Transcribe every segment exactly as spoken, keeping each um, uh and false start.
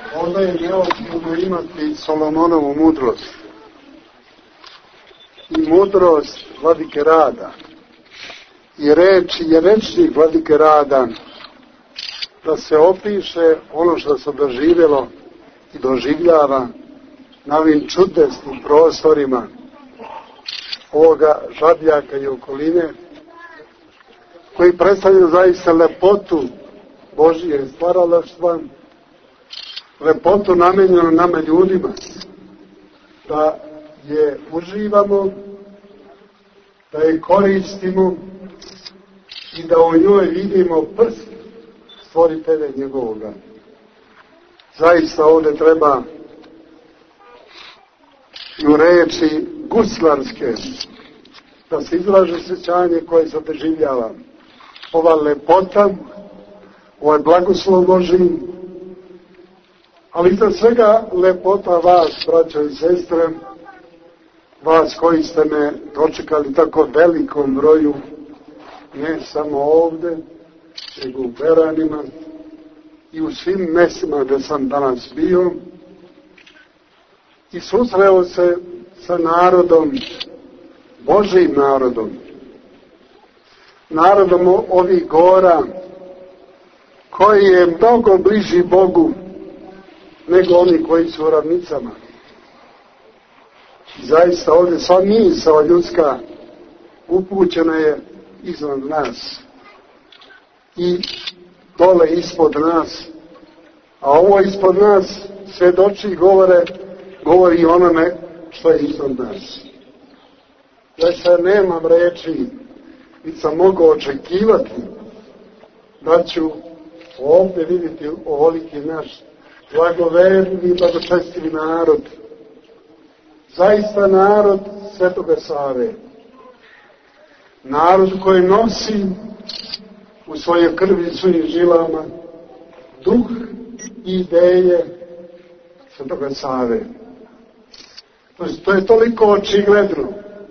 onda je neophodno imati Solomonovu mudrost. I mudrost vladike Rada. I reč je rečnik vladike Rada, da se opiše ono što se doživjelo i doživljava na ovim čudesnim prostorima ovoga Žabljaka i okoline, koji predstavljaju zaista lepotu Božije stvaralaštva, lepotu namenjenu nama ljudima, da je uživamo, da je koristimo i da u njoj vidimo prst stvoritelja njegovoga. Zaista ovdje treba i u reči guslarske da se izraže sjećanje koje se doživljava. Ova lepota, ovaj blagoslov Božji, ali za svega lepota vas, braćo i sestre, vas koji ste me dočekali tako velikom broju, ne samo ovdje, nego u Beranima i u svim mestima gdje sam danas bio, i susreo se sa narodom, Božijim narodom, narodom ovih gora, koji je mnogo bliži Bogu nego oni koji su u ravnicama. I zaista ovdje sva misao ljudska upućena je iznad nas i dole ispod nas, a ovo ispod nas svjedoči govore, govori onome što je iznad nas. Ja se nemam reči, niti sam mogao očekivati da ću ovdje vidjeti ovoliki naš blagoverni i blagočestivi narod. Zaista narod Svetoga Save. Narod koji nosi u svojoj krvi i svojim žilama duh i ideje Svetoga Save. To je, to je toliko očigledno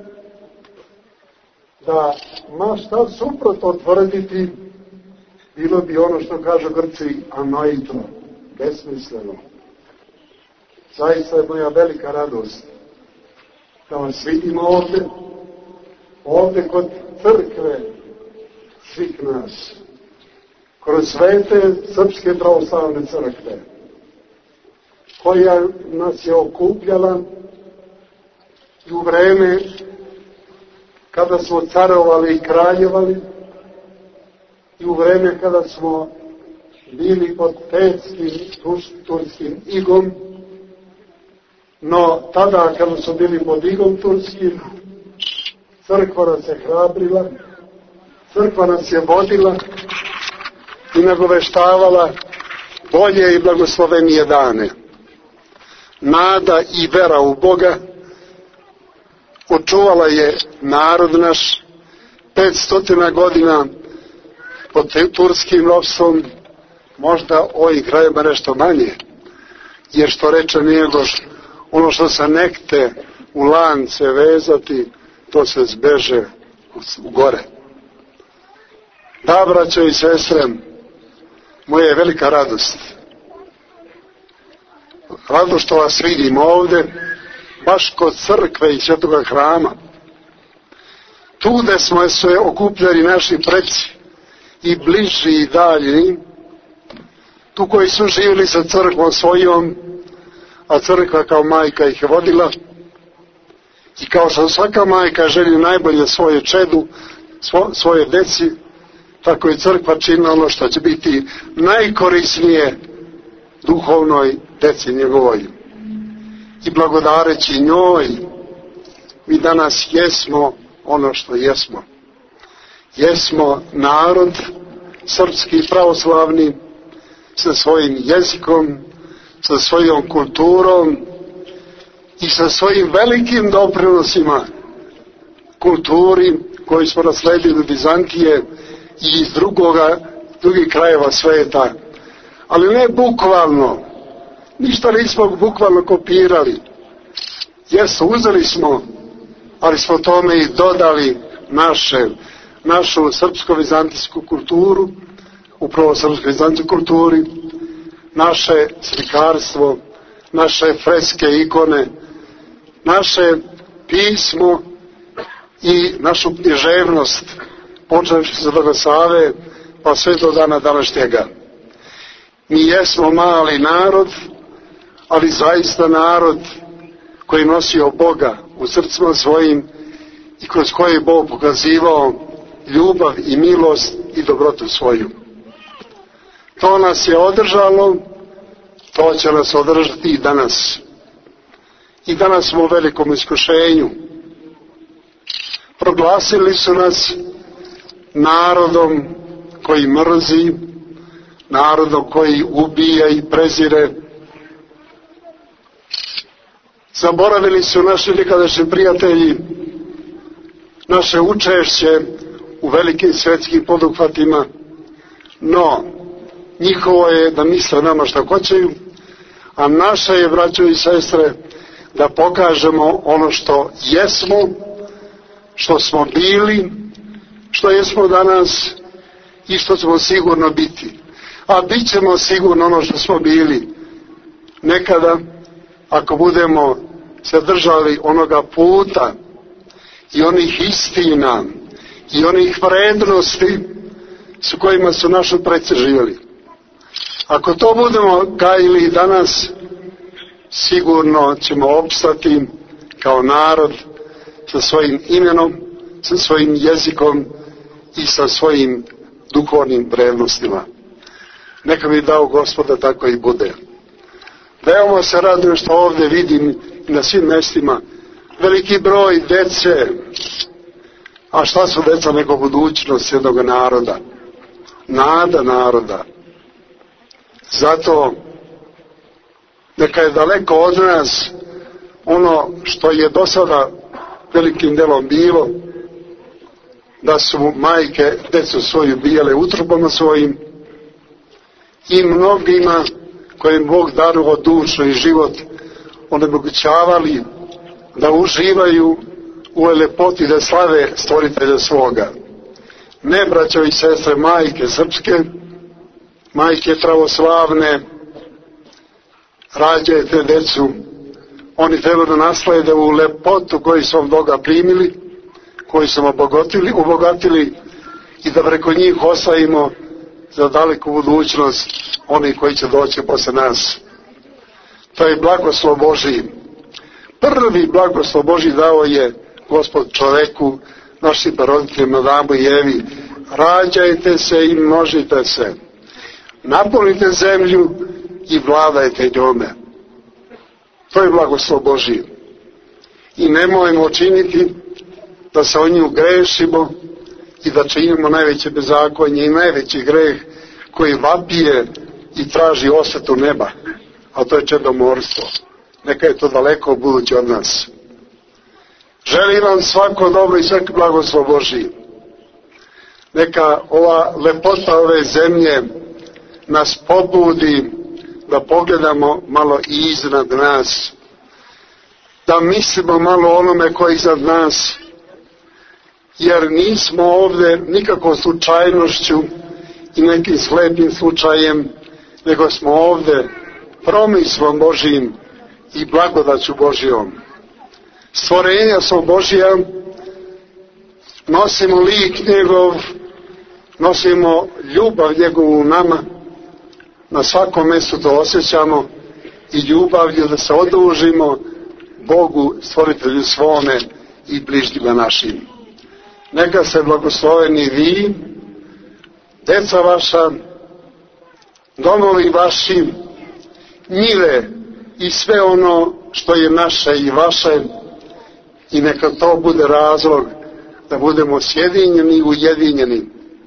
da ma šta suprotno tvrditi bilo bi ono što kažu Grci anoito, besmisleno. Zaista je moja velika radost da vas vidimo ovdje, ovdje kod crkve svih nas, kroz svete srpske pravoslavne crkve, koja nas je okupljala i u vreme kada smo carovali i kraljevali, i u vreme kada smo bili pod petskim turskim igom, no tada kada smo bili pod igom turskim, crkva nas je hrabrila, crkva nas je vodila i nagoveštavala bolje i blagoslovenije dane. Nada i vera u Boga očuvala je narod naš petstotina godina pod turskim ropstvom, možda ovim krajima nešto manje, jer što reče Njegoš, ono što se nekte u lance vezati, to se zbeže u gore. Da, braćo i sestre, moja je velika radost. Radost što vas vidim ovdje, baš kod crkve i svetoga hrama. Tu gde smo se okupljali naši preci, i bliži i dalji, tu koji su živjeli sa crkvom svojom, a crkva kao majka ih je vodila, i kao što svaka majka želi najbolje svoje čedu, svo, svoje deci, tako je crkva činila ono što će biti najkorisnije duhovnoj deci njegovoj. I blagodareći njoj, mi danas jesmo ono što jesmo. Jesmo narod srpski pravoslavni sa svojim jezikom, sa svojom kulturom i sa svojim velikim doprinosima kulturi koji smo nasledili od Bizantije i iz drugoga, drugih krajeva sveta. Ali ne bukvalno, ništa nismo bukvalno kopirali. Jesu, uzeli smo, ali smo tome i dodali naše, našu srpsko-vizantijsku kulturu, upravo srpsko-vizantijsku kulturi, naše slikarstvo, naše freske, ikone, naše pismo i našu književnost, počevši sa Boga Save, pa sve do dana današnjega. Mi jesmo mali narod, ali zaista narod koji nosio Boga u srcima svojim i kroz koje je Bog pokazivao ljubav i milost i dobrotu svoju. To nas je održalo, to će nas održati i danas. I danas smo u velikom iskušenju. Proglasili su nas narodom koji mrzi, narodom koji ubija i prezire. Zaboravili su naši nekadašnji prijatelji naše učešće u velikim svjetskim poduhvatima, no njihovo je da misle nama šta hoćeju, a naše je, braćo i sestre, da pokažemo ono što jesmo, što smo bili, što jesmo danas i što ćemo sigurno biti. A bit ćemo sigurno ono što smo bili nekada, ako budemo se držali onoga puta i onih istina i onih vrednosti s kojima su naši preci živjeli. Ako to budemo gajili danas, sigurno ćemo opstati kao narod sa svojim imenom, sa svojim jezikom i sa svojim duhovnim vrednostima. Neka mi dao Gospod da tako i bude. Veoma se radujem što ovdje vidim na svim mjestima veliki broj dece. A šta su deca nego budućnost jednog naroda? Nada naroda. Zato neka je daleko od nas ono što je do sada velikim delom bilo, da su majke decu svoju bijele utrobama svojim i mnogima kojim Bog daruo dušu i život onemogućavali da uživaju u lepoti da slave stvoritelja svoga. Ne, braćo i sestre, majke srpske, majke pravoslavne, rađajte decu, oni treba da naslede u lepotu koju su od Boga primili, koju su obogatili, obogatili i da preko njih ostavimo za daleku budućnost oni koji će doći posle nas. To je blagoslov Božiji. Prvi blagoslov Božiji dao je Gospod čoveku, našim roditeljima Adamu i Evi. Rađajte se i množite se. Napunite zemlju i vladajte njome. To je blagoslov Božiji. I nemojmo činiti da se o nju grešimo i da činimo najveće bezakonje i najveći greh koji vapije i traži osvetu neba, a to je čedomorstvo. Neka je to daleko budući od nas. Želim vam svako dobro i svaki blagoslov Božiji. Neka ova lepota ove zemlje nas pobudi da pogledamo malo iznad nas, da mislimo malo onome koji je iznad nas, jer nismo ovdje nikakvom slučajnošću i nekim slepim slučajem, nego smo ovdje promislom Božijim i blagodaću Božijom. Stvorenja smo Božija, nosimo lik njegov, nosimo ljubav njegovu u nama, na svakom mjestu to osjećamo i ljubavlju da se odužimo Bogu, stvoritelju svome i bližnjima našim. Neka se blagosloveni vi, deca vaša, domovi vaši, njive i sve ono što je naše i vaše, i neka to bude razlog da budemo sjedinjeni i ujedinjeni.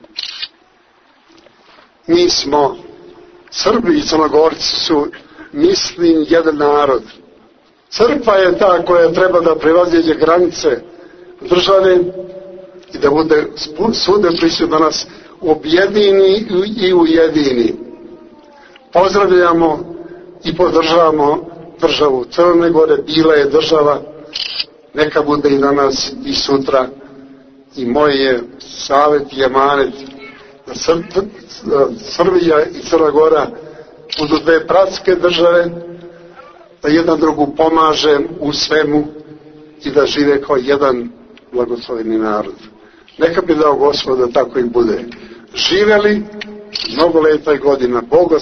Mi smo, Srbi i Crnogorci su, mislim, jedan narod. Crkva je ta koja treba da prevaziđe granice države i da bude svude prisutna da nas objedini i ujedini. Pozdravljamo i podržavamo državu Crne Gore, bila je država, neka bude i danas i sutra, i moj je savjet i emanet da Srbija i Crna Gora budu dve bratske države, da jedna drugu pomaže u svemu i da žive kao jedan blagosloveni narod. Neka bi dao Gospod da tako i bude. Živeli mnogo leta i godina. Bog